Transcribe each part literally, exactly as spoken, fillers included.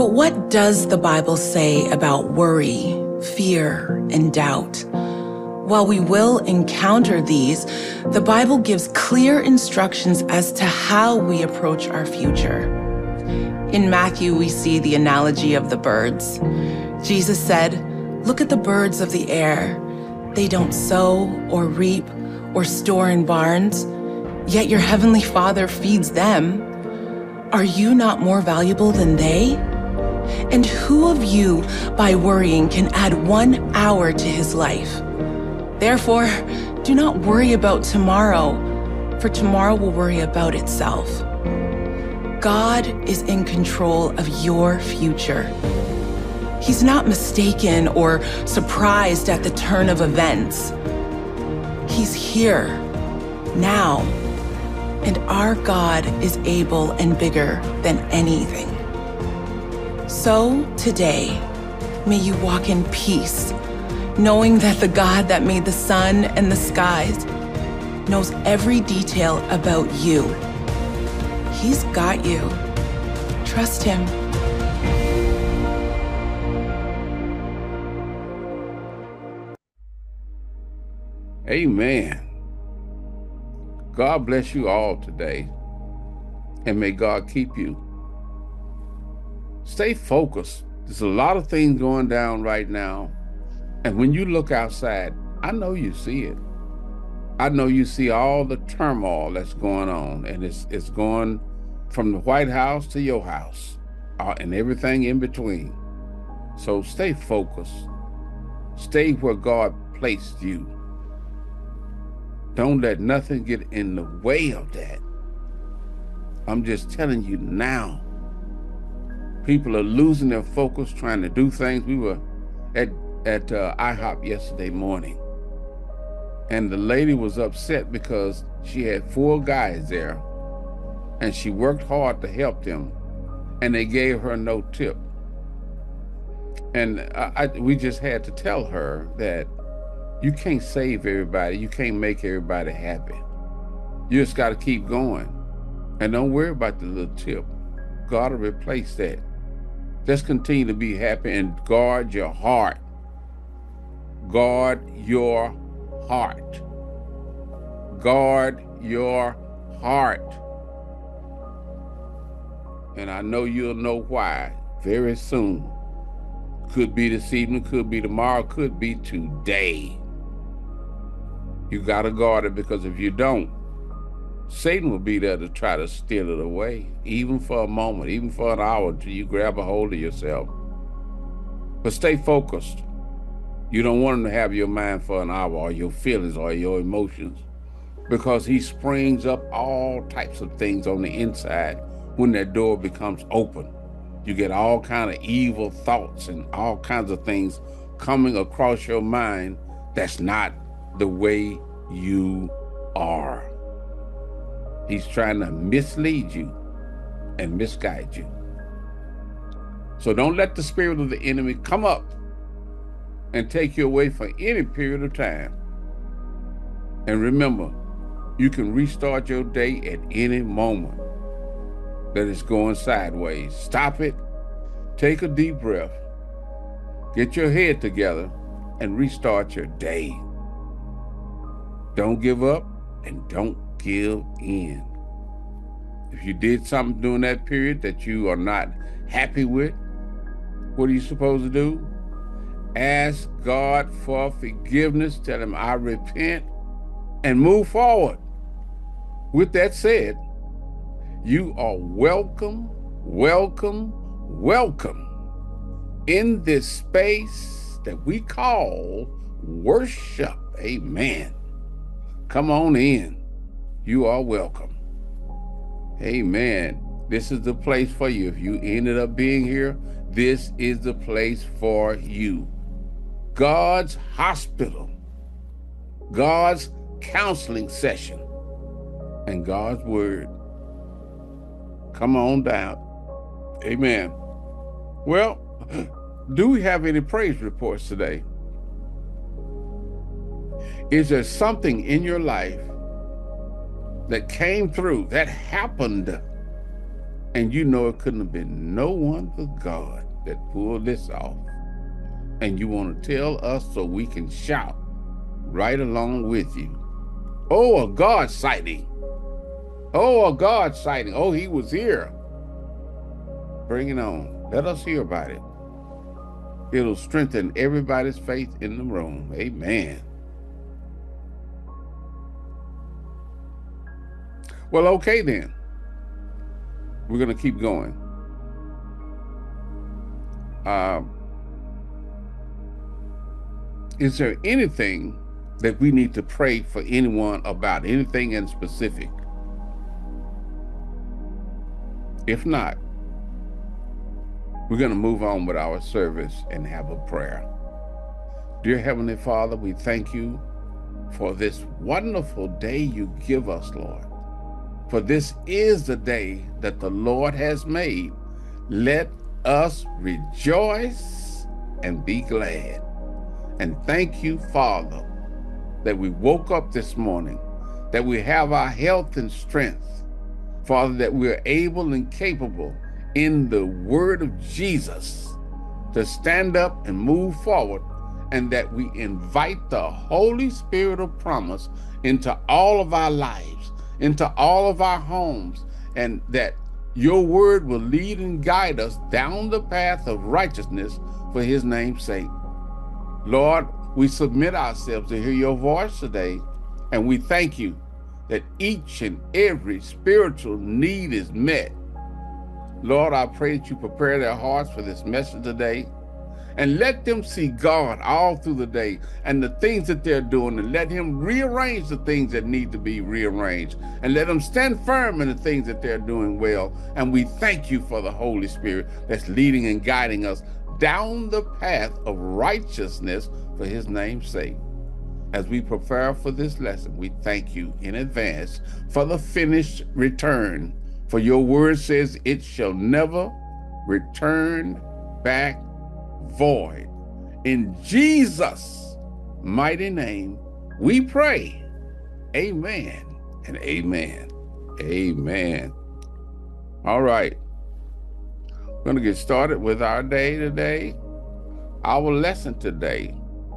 But what does the Bible say about worry, fear, and doubt? While we will encounter these, the Bible gives clear instructions as to how we approach our future. In Matthew, we see the analogy of the birds. Jesus said, "Look at the birds of the air. They don't sow or reap or store in barns, yet your heavenly Father feeds them. Are you not more valuable than they? And who of you, by worrying, can add one hour to his life? Therefore, do not worry about tomorrow, for tomorrow will worry about itself." God is in control of your future. He's not mistaken or surprised at the turn of events. He's here, now, and our God is able and bigger than anything. So today, may you walk in peace, knowing that the God that made the sun and the skies knows every detail about you. He's got you. Trust him. Amen. God bless you all today, and may God keep you. Stay focused. There's a lot of things going down right now, and when you look outside, I know you see it. I know you see all the turmoil that's going on, and it's it's going from the White House to your house, uh, and everything in between. So stay focused. Stay where God placed you. Don't let nothing get in the way of that. I'm just telling you now. People are losing their focus trying to do things. We were at, at uh, IHOP yesterday morning, and the lady was upset because she had four guys there, and she worked hard to help them, and they gave her no tip. And I, I, we just had to tell her that you can't save everybody. You can't make everybody happy. You just got to keep going. And don't worry about the little tip. God will replace that. Just continue to be happy and guard your heart. Guard your heart. Guard your heart. And I know you'll know why very soon. Could be this evening, could be tomorrow, could be today. You got to guard it, because if you don't, Satan will be there to try to steal it away, even for a moment, even for an hour, until you grab a hold of yourself. But stay focused. You don't want him to have your mind for an hour, or your feelings, or your emotions, because he springs up all types of things on the inside when that door becomes open. You get all kinds of evil thoughts and all kinds of things coming across your mind that's not the way you are. He's trying to mislead you and misguide you. So don't let the spirit of the enemy come up and take you away for any period of time. And remember, you can restart your day at any moment that it's going sideways. Stop it, take a deep breath, get your head together, and restart your day. Don't give up and don't give in. If you did something during that period that you are not happy with, what are you supposed to do? Ask God for forgiveness. Tell him, I repent, and move forward. With that said, you are welcome, welcome, welcome in this space that we call worship. Amen. Come on in. You are welcome. Amen. This is the place for you. If you ended up being here, this is the place for you. God's hospital, God's counseling session, and God's word. Come on down. Amen. Well, do we have any praise reports today? Is there something in your life that came through, that happened, And you know it couldn't have been no one but God that pulled this off. And you want to tell us so we can shout right along with you. Oh, a God sighting. Oh, a God sighting. Oh, he was here. Bring it on. Let us hear about it. It'll strengthen everybody's faith in the room. Amen. Well, okay then. We're going to keep going. Uh, is there anything that we need to pray for anyone about? Anything in specific? If not, we're going to move on with our service and have a prayer. Dear Heavenly Father, we thank you for this wonderful day you give us, Lord. For this is the day that the Lord has made. Let us rejoice and be glad. And thank you, Father, that we woke up this morning, that we have our health and strength. Father, that we're able and capable in the word of Jesus to stand up and move forward, and that we invite the Holy Spirit of promise into all of our lives, into all of our homes, and that your word will lead and guide us down the path of righteousness for his name's sake. Lord, we submit ourselves to hear your voice today, and we thank you that each and every spiritual need is met. Lord, I pray that you prepare their hearts for this message today, and let them see God all through the day and the things that they're doing, and let him rearrange the things that need to be rearranged, and let them stand firm in the things that they're doing well. And we thank you for the Holy Spirit that's leading and guiding us down the path of righteousness for his name's sake. As we prepare for this lesson, we thank you in advance for the finished return. For your word says it shall never return back void. In Jesus' mighty name, we pray. Amen and amen. Amen. All right. We're going to get started with our day today. Our lesson today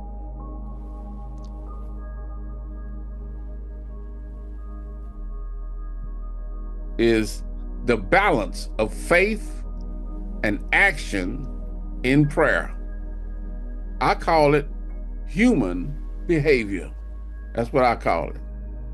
is the balance of faith and action in prayer. I call it human behavior. That's what I call it.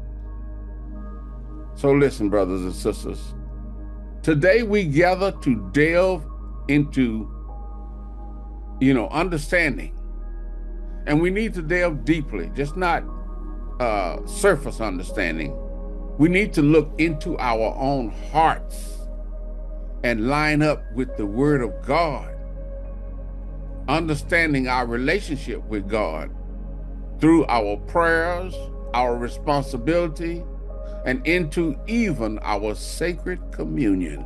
So listen, brothers and sisters. Today we gather to delve into, you know, understanding. And we need to delve deeply, just not uh, surface understanding. We need to look into our own hearts and line up with the Word of God, understanding our relationship with God through our prayers, our responsibility, and into even our sacred communion.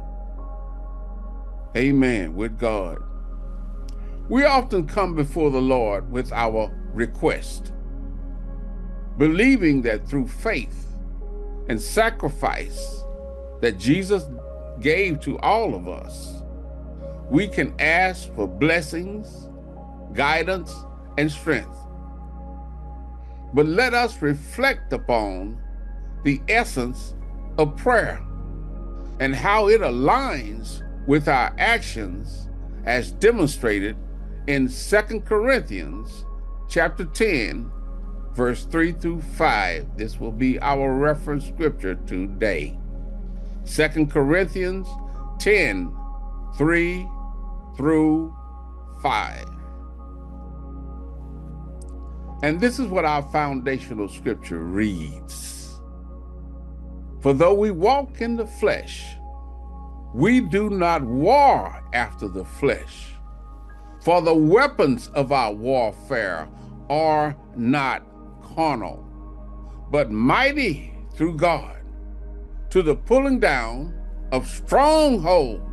Amen, with God. We often come before the Lord with our request, believing that through faith and sacrifice that Jesus gave to all of us, we can ask for blessings, guidance, and strength. But let us reflect upon the essence of prayer and how it aligns with our actions as demonstrated in Second Corinthians chapter ten, verse three through five. This will be our reference scripture today. Second Corinthians ten, three through five. And this is what our foundational scripture reads. For though we walk in the flesh, we do not war after the flesh. For the weapons of our warfare are not carnal, but mighty through God to the pulling down of strongholds,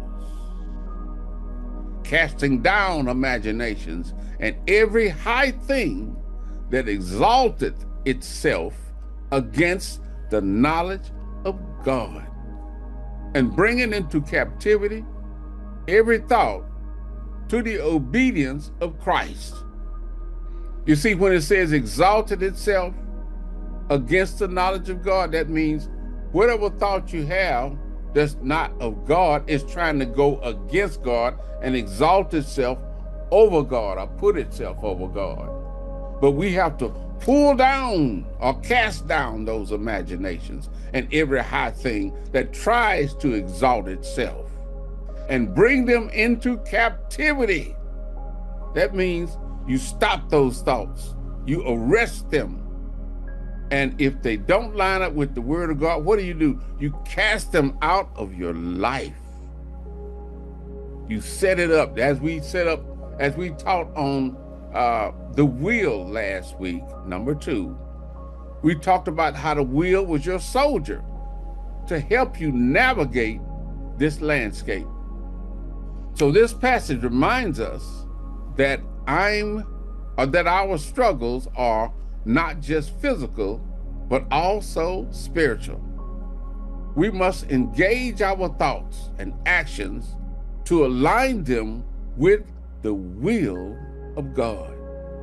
casting down imaginations and every high thing that exalteth itself against the knowledge of God, and bringing into captivity every thought to the obedience of Christ. You see, when it says exalted itself against the knowledge of God, that means whatever thought you have that's not of God is trying to go against God and exalt itself over God or put itself over God. But we have to pull down or cast down those imaginations and every high thing that tries to exalt itself and bring them into captivity. That means you stop those thoughts, you arrest them. And if they don't line up with the word of God, what do you do? You cast them out of your life. You set it up as we set up, as we taught on uh, the will last week, number two. We talked about how the will was your soldier to help you navigate this landscape. So this passage reminds us that I'm, or that our struggles are not just physical, but also spiritual. We must engage our thoughts and actions to align them with the will of God.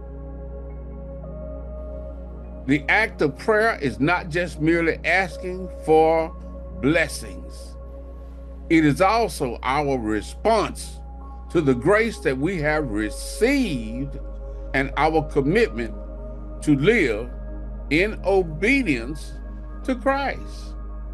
The act of prayer is not just merely asking for blessings. It is also our response to the grace that we have received and our commitment to live in obedience to Christ.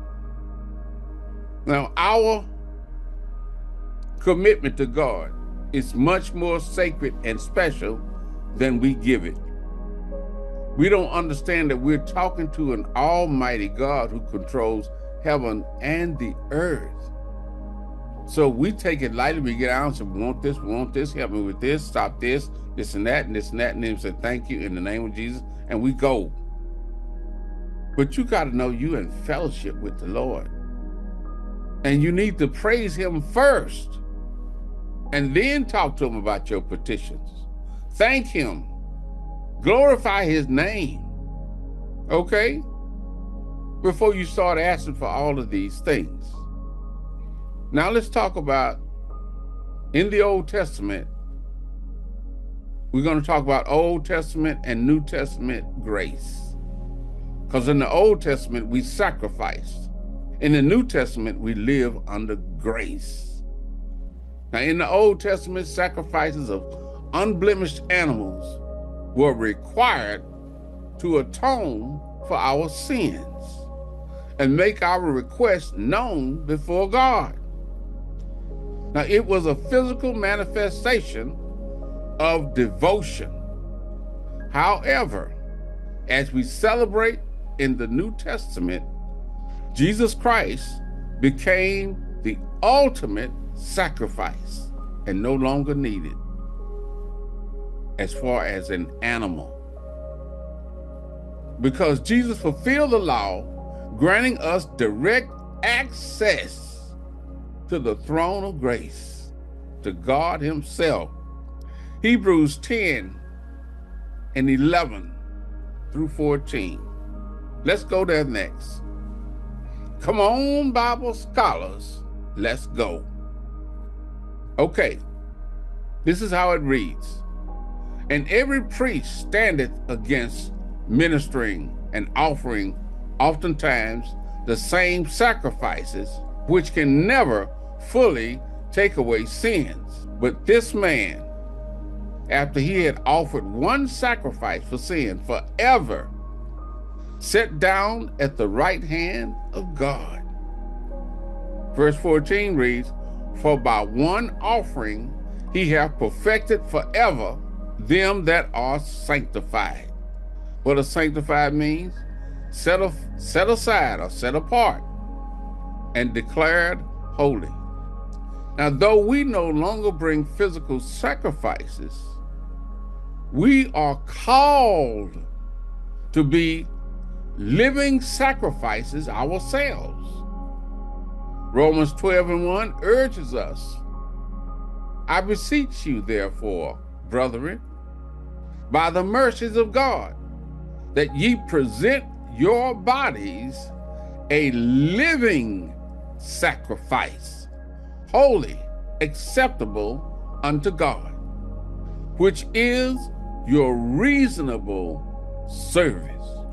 Now, our commitment to God is much more sacred and special than we give it. We don't understand that we're talking to an almighty God who controls heaven and the earth. So we take it lightly. We get out and say, we want this, we want this, help me with this, stop this, this and that, and this and that, and then we say, thank you in the name of Jesus, and we go. But you got to know you in fellowship with the Lord. And you need to praise him first, and then talk to him about your petitions. Thank him. Glorify his name, okay? Before you start asking for all of these things. Now let's talk about, in the Old Testament, we're going to talk about Old Testament and New Testament grace. Because in the Old Testament, we sacrificed. In the New Testament, we live under grace. Now in the Old Testament, sacrifices of unblemished animals were required to atone for our sins and make our requests known before God. Now, it was a physical manifestation of devotion. However, as we celebrate in the New Testament, Jesus Christ became the ultimate sacrifice and no longer needed as far as an animal. Because Jesus fulfilled the law, granting us direct access to the throne of grace, to God himself. Hebrews ten and eleven through fourteen. Let's go there next. Come on, Bible scholars, let's go. Okay, this is how it reads. And every priest standeth against ministering and offering oftentimes the same sacrifices, which can never fully take away sins. But this man, after he had offered one sacrifice for sin forever, sat down at the right hand of God. Verse fourteen reads, for by one offering he hath perfected forever them that are sanctified. What does sanctified means? Set, of, set aside or set apart and declared holy. Now, though we no longer bring physical sacrifices, we are called to be living sacrifices ourselves. Romans twelve and one urges us, I beseech you, therefore, brethren, by the mercies of God, that ye present your bodies a living sacrifice, holy, acceptable unto God, which is your reasonable service.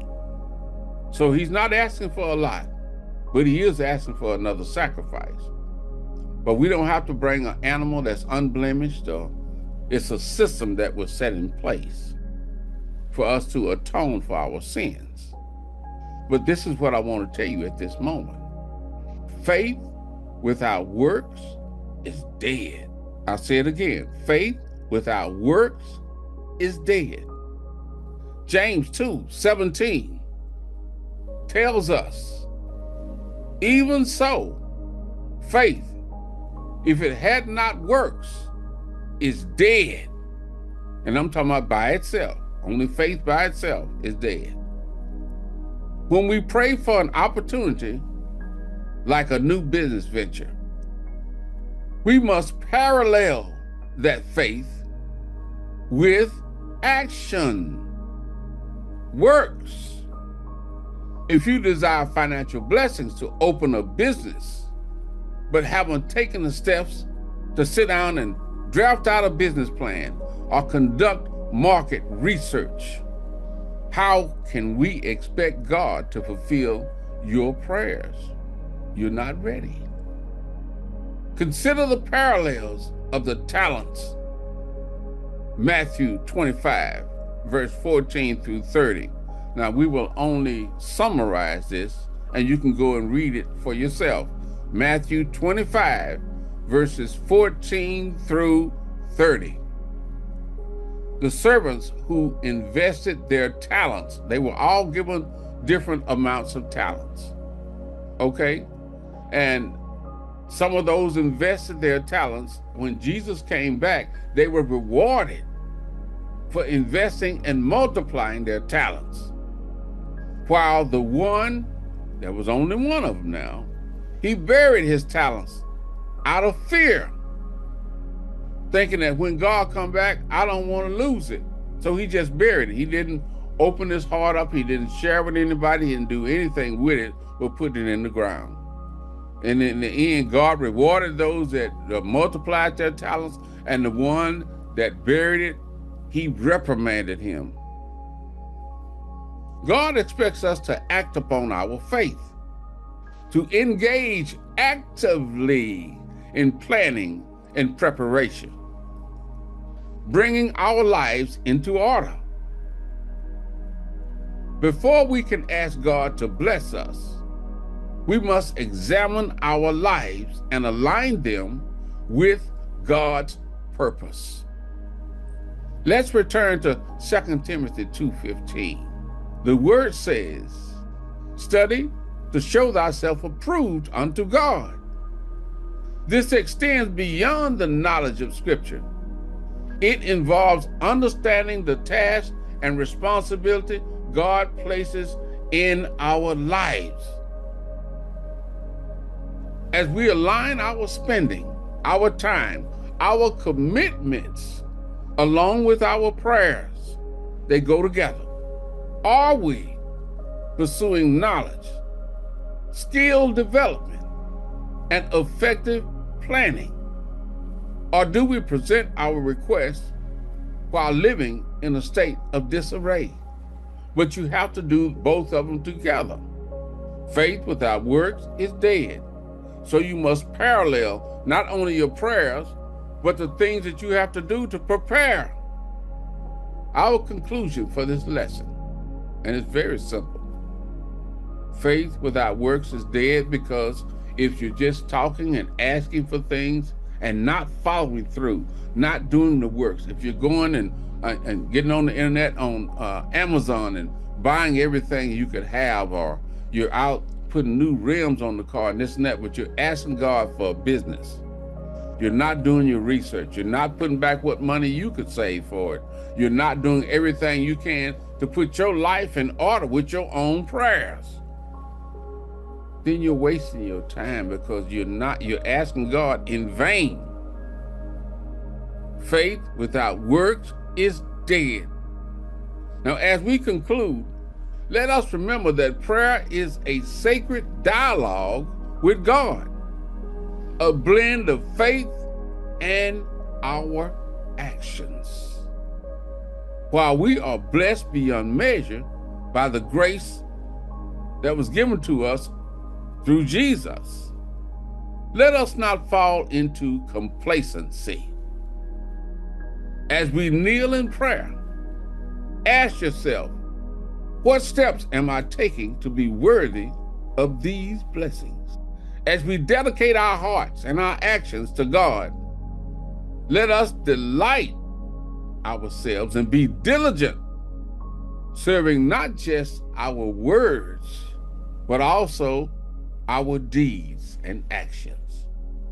So he's not asking for a lot, but he is asking for another sacrifice. But we don't have to bring an animal that's unblemished, or it's a system that was set in place for us to atone for our sins. But this is what I want to tell you at this moment. Faith without works is dead. I'll say it again. Faith without works is dead. James two seventeen tells us, even so, faith, if it had not works, is dead. And I'm talking about by itself. Only faith by itself is dead. When we pray for an opportunity, like a new business venture, we must parallel that faith with action, works. If you desire financial blessings to open a business, but haven't taken the steps to sit down and draft out a business plan or conduct market research, how can we expect God to fulfill your prayers? You're not ready. Consider the parallels of the talents. Matthew twenty-five, verse fourteen through thirty. Now, we will only summarize this, and you can go and read it for yourself. Matthew twenty-five, verses fourteen through thirty. The servants who invested their talents, they were all given different amounts of talents, okay? And some of those invested their talents. When Jesus came back, they were rewarded for investing and multiplying their talents. While the one, there was only one of them now, he buried his talents out of fear, thinking that when God come back, I don't want to lose it. So he just buried it. He didn't open his heart up. He didn't share with anybody. He didn't do anything with it, but put it in the ground. And in the end, God rewarded those that multiplied their talents, and the one that buried it, he reprimanded him. God expects us to act upon our faith, to engage actively in planning and preparation, bringing our lives into order. Before we can ask God to bless us, we must examine our lives and align them with God's purpose. Let's return to Second Timothy two fifteen. The word says, study to show thyself approved unto God. This extends beyond the knowledge of Scripture. It involves understanding the task and responsibility God places in our lives. As we align our spending, our time, our commitments, along with our prayers, they go together. Are we pursuing knowledge, skill development, and effective planning? Or do we present our requests while living in a state of disarray? But you have to do both of them together. Faith without works is dead. So you must parallel not only your prayers, but the things that you have to do to prepare. Our conclusion for this lesson, and it's very simple. Faith without works is dead, because if you're just talking and asking for things and not following through, not doing the works, if you're going and, uh, and getting on the internet on uh, Amazon and buying everything you could have, or you're out putting new rims on the car and this and that, but you're asking God for a business. You're not doing your research. You're not putting back what money you could save for it. You're not doing everything you can to put your life in order with your own prayers. Then you're wasting your time, because you're not, you're asking God in vain. Faith without works is dead. Now, as we conclude, let us remember that prayer is a sacred dialogue with God. a blend of faith and our actions. While we are blessed beyond measure by the grace that was given to us through Jesus, let us not fall into complacency. As we kneel in prayer, ask yourself, what steps am I taking to be worthy of these blessings? As we dedicate our hearts and our actions to God, let us delight ourselves and be diligent, serving not just our words, but also our deeds and actions.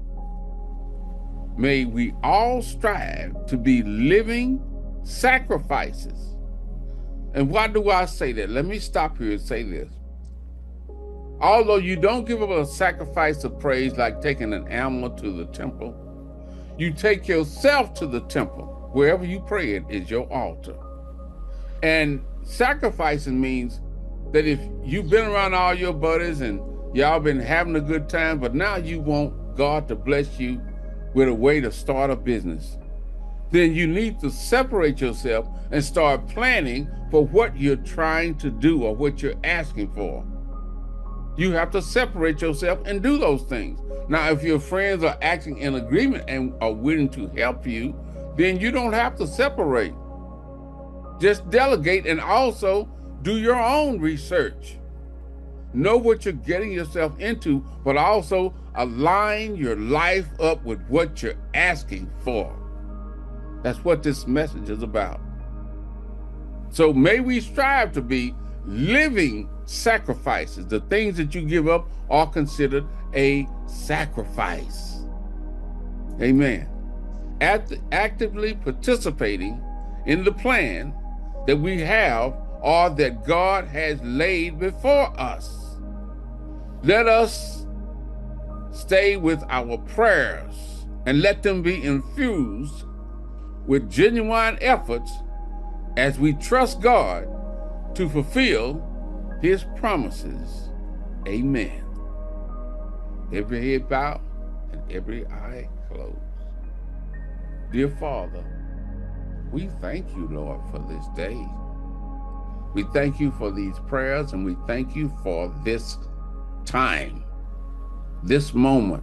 May we all strive to be living sacrifices. And why do I say that? Let me stop here and say this. Although you don't give up a sacrifice of praise like taking an animal to the temple, you take yourself to the temple. Wherever you pray, it is your altar. And sacrificing means that if you've been around all your buddies and y'all been having a good time, but now you want God to bless you with a way to start a business, then you need to separate yourself and start planning for what you're trying to do or what you're asking for. You have to separate yourself and do those things. Now, if your friends are acting in agreement and are willing to help you, then you don't have to separate. Just delegate and also do your own research. Know what you're getting yourself into, but also align your life up with what you're asking for. That's what this message is about. So may we strive to be living sacrifices. The things that you give up are considered a sacrifice. Amen. Act- actively participating in the plan that we have or that God has laid before us. Let us stay with our prayers and let them be infused with genuine efforts as we trust God to fulfill his promises. Amen. Every head bowed and every eye closed. Dear Father, we thank you, Lord, for this day. We thank you for these prayers, and we thank you for this time, this moment,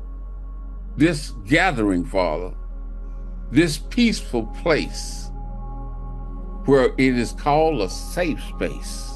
this gathering, Father, this peaceful place where it is called a safe space,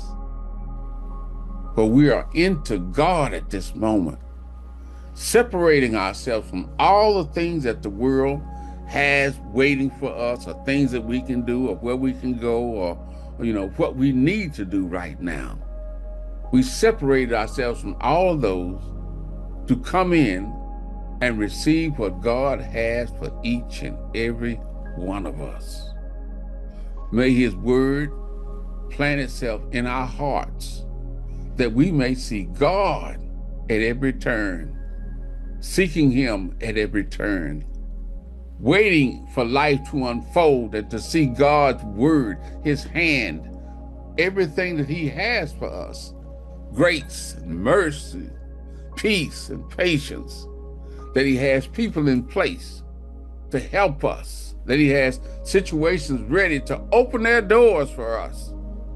where we are into God at this moment, separating ourselves from all the things that the world has waiting for us, or things that we can do, or where we can go, or, or you know, what we need to do right now. We separated ourselves from all of those to come in and receive what God has for each and every one of us. May his word plant itself in our hearts that we may see God at every turn, seeking him at every turn, waiting for life to unfold and to see God's word, his hand, everything that he has for us, grace and mercy, peace and patience, that he has people in place to help us, that he has situations ready to open their doors for us.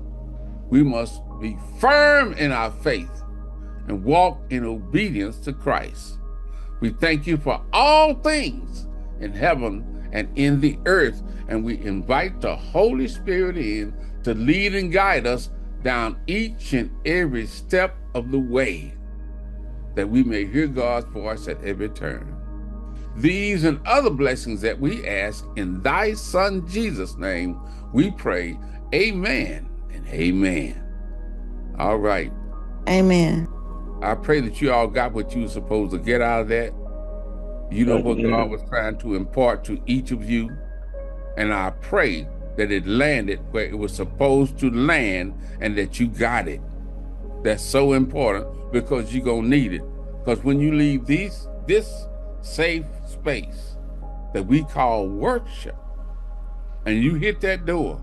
We must be firm in our faith and walk in obedience to Christ. We thank you for all things in heaven and in the earth, and we invite the Holy Spirit in to lead and guide us down each and every step of the way, that we may hear God's voice at every turn. These and other blessings that we ask in thy Son Jesus' name, we pray, amen and amen. All right. Amen. I pray that you all got what you were supposed to get out of that. You know what God was trying to impart to each of you. And I pray that it landed where it was supposed to land and that you got it. That's so important, because you're going to need it. Because when you leave these, this safe space that we call worship, and you hit that door,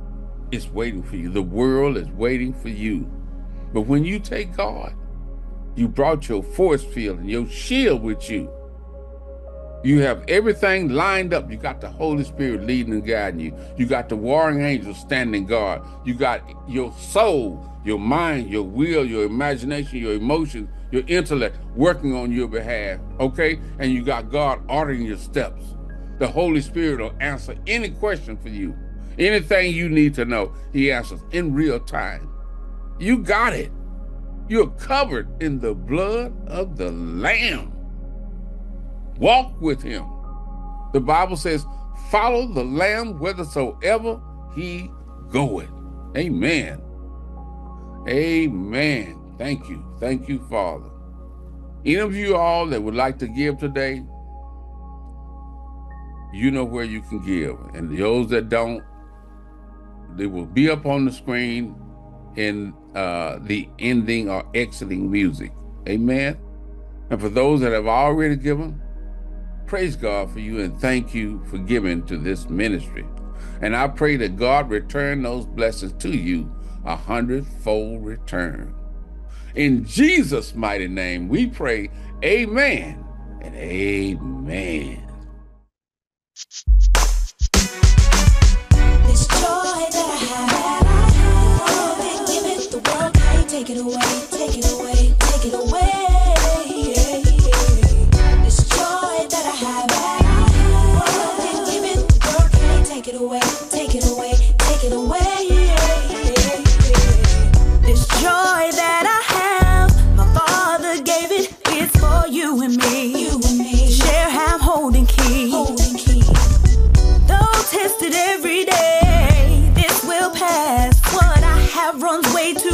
it's waiting for you. The world is waiting for you. But when you take God You brought your force field and your shield with you. You have everything lined up. You got the Holy Spirit leading and guiding you. You got the warring angels standing guard. You got your soul, your mind, your will, your imagination, your emotions, your intellect working on your behalf, okay? And you got God ordering your steps. The Holy Spirit will answer any question for you. Anything you need to know, he answers in real time. You got it. You're covered in the blood of the Lamb. Walk with him. The Bible says, follow the Lamb whithersoever he goeth. Amen. Amen. Thank you. Thank you, Father. Any of you all that would like to give today, you know where you can give. And those that don't, they will be up on the screen in uh, the ending or exiting music. Amen. And for those that have already given, praise God for you and thank you for giving to this ministry. And I pray that God return those blessings to you a hundredfold return. In Jesus' mighty name we pray, amen and amen. This joy that I have, I have, give it the world, can't take it away, take it away, take it away. This joy that I have, I have, give it the world, can't take it away, take it away, take it away. This joy that I have, my Father gave it, it's for you and me. You and me. Share, have, holding key. Holding key. Though tested every day, this will pass. What I have runs way too